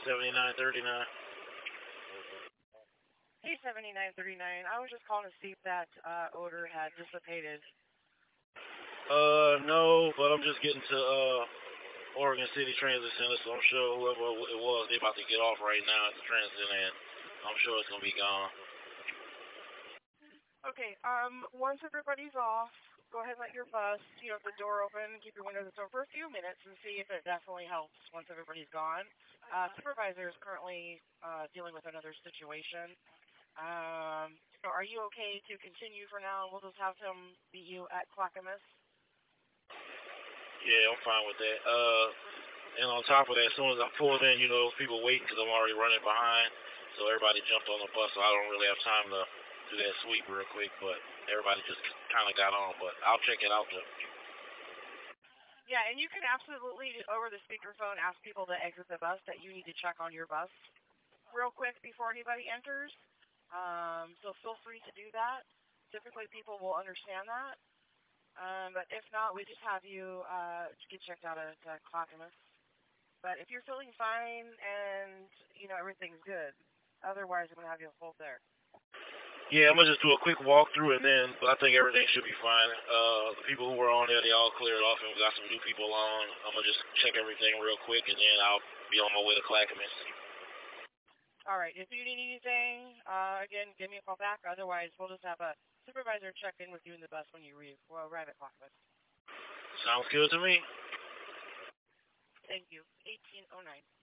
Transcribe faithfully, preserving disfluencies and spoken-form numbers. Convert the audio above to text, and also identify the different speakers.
Speaker 1: seventy-nine thirty-nine.
Speaker 2: Hey, seventy-nine thirty-nine. I was just calling to see if that uh, odor had dissipated.
Speaker 1: Uh, no, but I'm just getting to uh Oregon City Transit Center, so I'm sure whoever it was, they about to get off right now at the transit, and I'm sure it's gonna be gone.
Speaker 2: Okay. Um. Once everybody's off, go ahead and let your bus, you know, the door open, keep your windows open for a few minutes, and see if it definitely helps once everybody's gone. Uh, supervisor is currently uh, dealing with another situation. Um. So are you okay to continue for now? We'll just have him meet you at Clackamas.
Speaker 1: Yeah, I'm fine with that. Uh, and on top of that, as soon as I pulled in, you know, people waiting because I'm already running behind, so everybody jumped on the bus, so I don't really have time to do that sweep real quick, but everybody just kind of got on, but I'll check it out though.
Speaker 2: Yeah, and you can absolutely, over the speakerphone, ask people to exit the bus that you need to check on your bus real quick before anybody enters. Um, so feel free to do that. Typically, people will understand that. Um, but if not, we just have you uh, get checked out at uh, Clackamas. But if you're feeling fine and, you know, everything's good, otherwise I'm going to have you hold there.
Speaker 1: Yeah, I'm gonna just do a quick walkthrough and then I think everything should be fine. Uh, the people who were on there, they all cleared off and we got some new people on. I'm gonna just check everything real quick and then I'll be on my way to Clackamas.
Speaker 2: All right. If you need anything, uh, again, give me a call back. Otherwise, we'll just have a supervisor check in with you in the bus when you re- well, arrive at Clackamas.
Speaker 1: Sounds good to me.
Speaker 2: Thank you. eighteen oh nine.